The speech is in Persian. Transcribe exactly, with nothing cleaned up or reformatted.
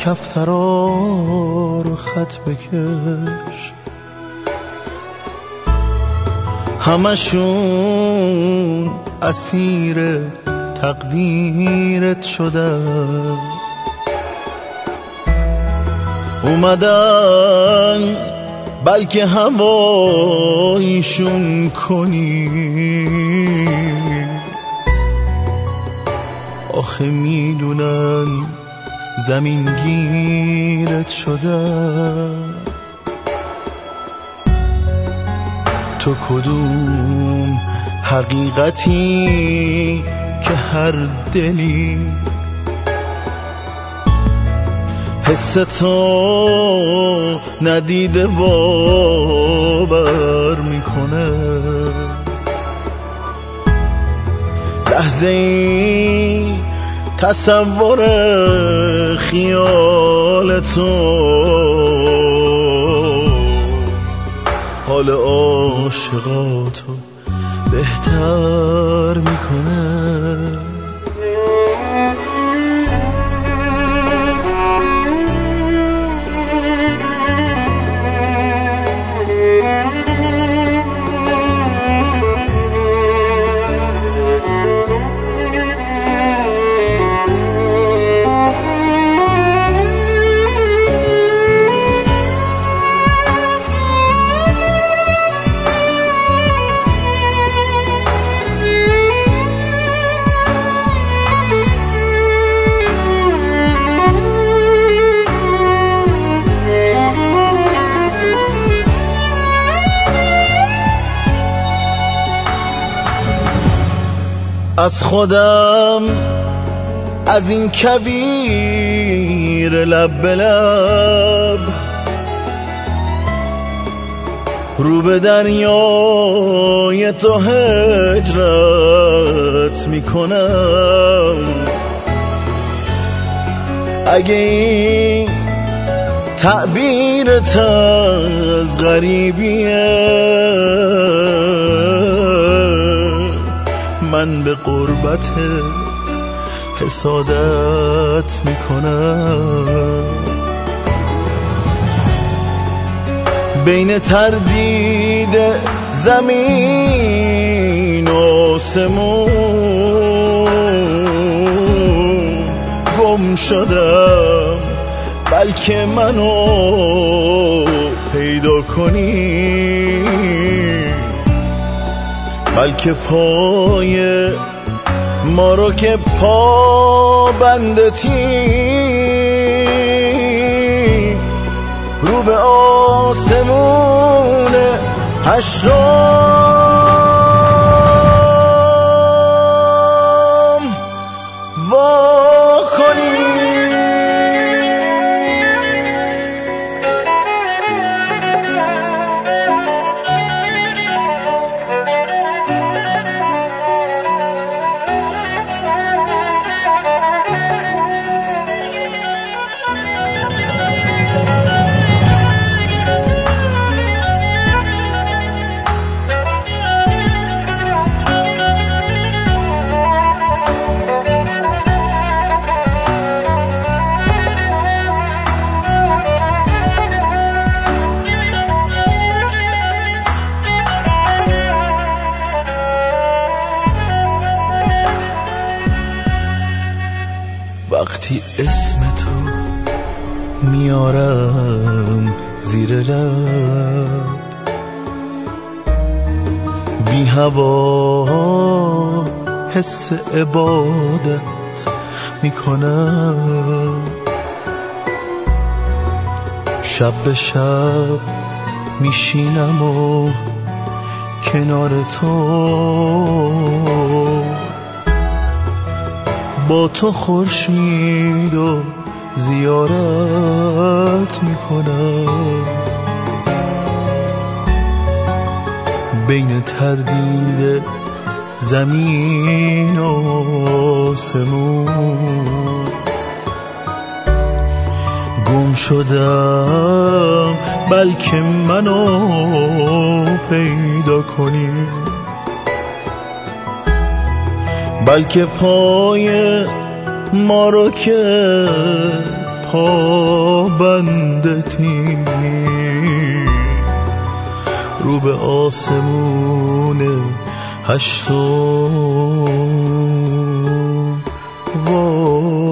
کفترا رو خط بکش، همشون اسیر تقدیرت شدن، اومدن بلکه هوایشون کنی، آخه میدونن زمین گیرت شدن. تو کدوم حقیقتی که هر دلی حس تو ندیده باور میکنه، لحظه ای تصور خیال تو حال عاشقاتو بهتر میکنه. از خودم از این کویر لب به لب رو به دریای تو هجرت میکنم. اگه این تعبیرت از غریبیه، من به قربتت حسادت میکنم. بین تردید زمین و آسمون گم شدم، بلکه منو پیدا کنی، بلکه پای ما رو که پا بندتی رو به آسمون هشتم وا کنی. وقتی اسم تو میارم زیر لب، بی هوا حس عبادت میکنم. شب به شب میشینم و کنار تو، با تو خورشید و زیارت میکنم. بین تردید زمین و آسمون گم شدم، بلکه منو پیدا کنی، بلکه پای ما رو که پا خودتی رو به آسمون هشتم وای